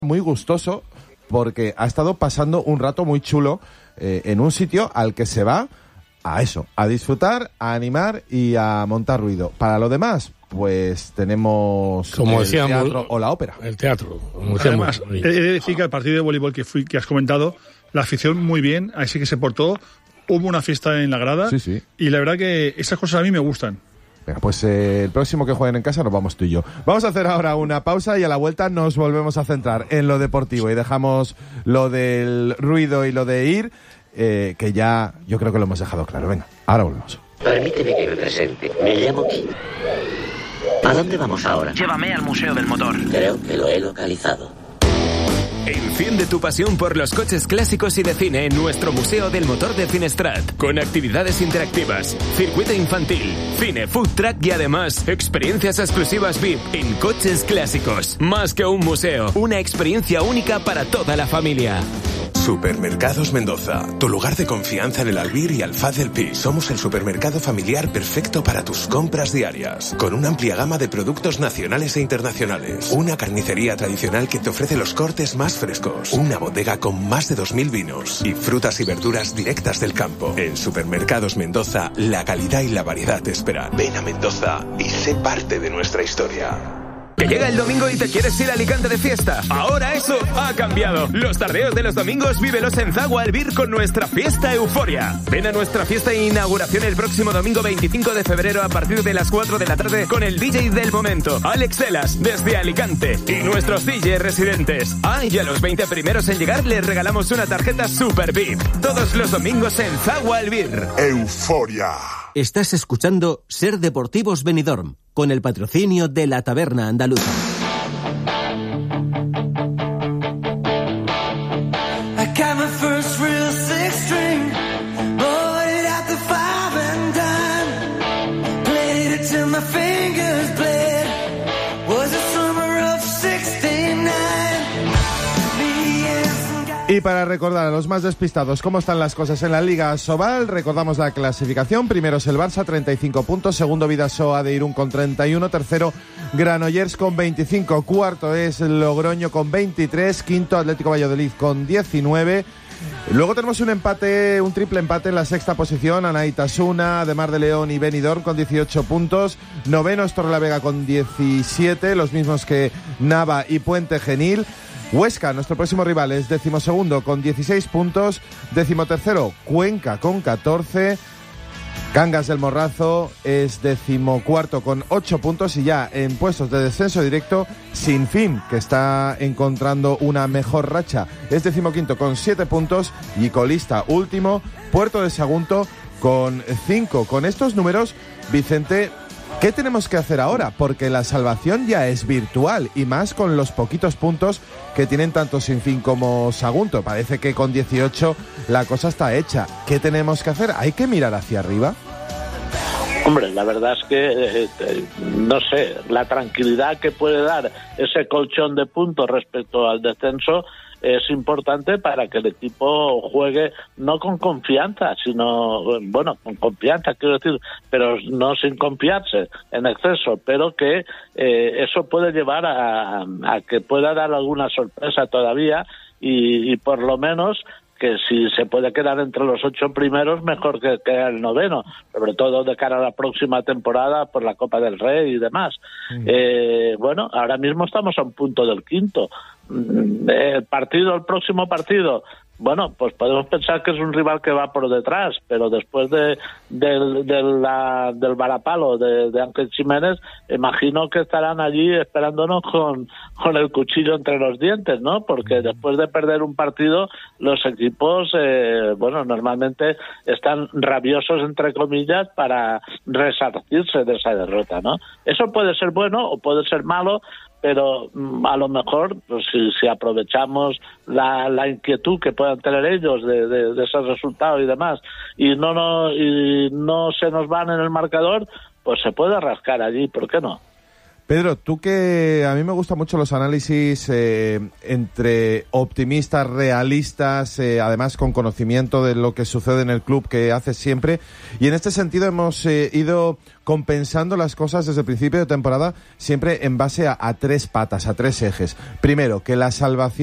muy gustoso porque ha estado pasando un rato muy chulo en un sitio al que se va a eso, a disfrutar, a animar y a montar ruido. Para lo demás, pues tenemos como el teatro o la ópera. El teatro. Además, he de decir que al partido de voleibol que has comentado, la afición muy bien, así que se portó, hubo una fiesta en la grada, sí. Y la verdad que esas cosas a mí me gustan. Venga, pues el próximo que jueguen en casa nos vamos tú y yo. Vamos a hacer ahora una pausa y a la vuelta nos volvemos a centrar en lo deportivo y dejamos lo del ruido y lo de ir, que ya yo creo que lo hemos dejado claro. Venga, ahora volvemos. Permíteme que me presente. Me llamo Kim. ¿A dónde vamos ahora? Llévame al Museo del Motor. Creo que lo he localizado. Enciende tu pasión por los coches clásicos y de cine en nuestro Museo del Motor de Finestrat, con actividades interactivas, circuito infantil, cine, food truck y además experiencias exclusivas VIP en coches clásicos. Más que un museo, una experiencia única para toda la familia. Supermercados Mendoza, tu lugar de confianza en el Albir y Alfaz del Pi. Somos el supermercado familiar perfecto para tus compras diarias, con una amplia gama de productos nacionales e internacionales. Una carnicería tradicional que te ofrece los cortes más frescos. Una bodega con más de 2000 vinos y frutas y verduras directas del campo. En Supermercados Mendoza, la calidad y la variedad te esperan. Ven a Mendoza y sé parte de nuestra historia. Que llega el domingo y te quieres ir a Alicante de fiesta. Ahora eso ha cambiado. Los tardeos de los domingos vívelos en Zagua Albir con nuestra fiesta Euforia. Ven a nuestra fiesta de inauguración el próximo domingo 25 de febrero a partir de las 4 de la tarde con el DJ del momento, Alex Elas, desde Alicante, y nuestros DJ residentes. Y a los 20 primeros en llegar les regalamos una tarjeta Super VIP. Todos los domingos en Zagua Albir. Euforia. Estás escuchando Ser Deportivos Benidorm, con el patrocinio de la Taberna Andaluza. Y para recordar a los más despistados cómo están las cosas en la Liga Asobal, recordamos la clasificación. Primero es el Barça, 35 puntos. Segundo, Vidasoa de Irún con 31. Tercero, Granollers con 25. Cuarto es Logroño con 23. Quinto, Atlético Valladolid con 19. Luego tenemos un triple empate en la sexta posición. Anaitasuna, de Mar de León y Benidorm con 18 puntos. Noveno es Torrelavega con 17, los mismos que Nava y Puente Genil. Huesca, nuestro próximo rival, es 12º con 16 puntos. 13º, Cuenca con 14. Cangas del Morrazo es 14º con 8 puntos. Y ya en puestos de descenso directo, Sinfín, que está encontrando una mejor racha, es 15º con 7 puntos. Y colista último, Puerto de Sagunto con 5. Con estos números, Vicente, ¿qué tenemos que hacer ahora? Porque la salvación ya es virtual, y más con los poquitos puntos que tienen tanto Sinfín como Sagunto. Parece que con 18 la cosa está hecha. ¿Qué tenemos que hacer? ¿Hay que mirar hacia arriba? Hombre, la verdad es que, no sé, la tranquilidad que puede dar ese colchón de puntos respecto al descenso es importante para que el equipo juegue no con confianza, sino, bueno, con confianza quiero decir, pero no sin confiarse en exceso, pero que eso puede llevar a que pueda dar alguna sorpresa todavía y por lo menos que si se puede quedar entre los 8 primeros, mejor que el noveno, sobre todo de cara a la próxima temporada por la Copa del Rey y demás. Bueno, ahora mismo estamos a un punto del quinto. El próximo partido, bueno, pues podemos pensar que es un rival que va por detrás, pero después del varapalo de Ángel Jiménez, imagino que estarán allí esperándonos con el cuchillo entre los dientes, ¿no? Porque después de perder un partido, los equipos, bueno, normalmente están rabiosos, entre comillas, para resarcirse de esa derrota, ¿no? Eso puede ser bueno o puede ser malo, pero a lo mejor, pues, si aprovechamos la inquietud que puedan tener ellos de ese resultado y demás, y no se nos van en el marcador, pues se puede rascar allí, ¿por qué no? Pedro, tú que a mí me gustan mucho los análisis entre optimistas, realistas, además con conocimiento de lo que sucede en el club que haces siempre, y en este sentido hemos ido compensando las cosas desde el principio de temporada siempre en base a tres patas, a tres ejes. Primero, que la salvación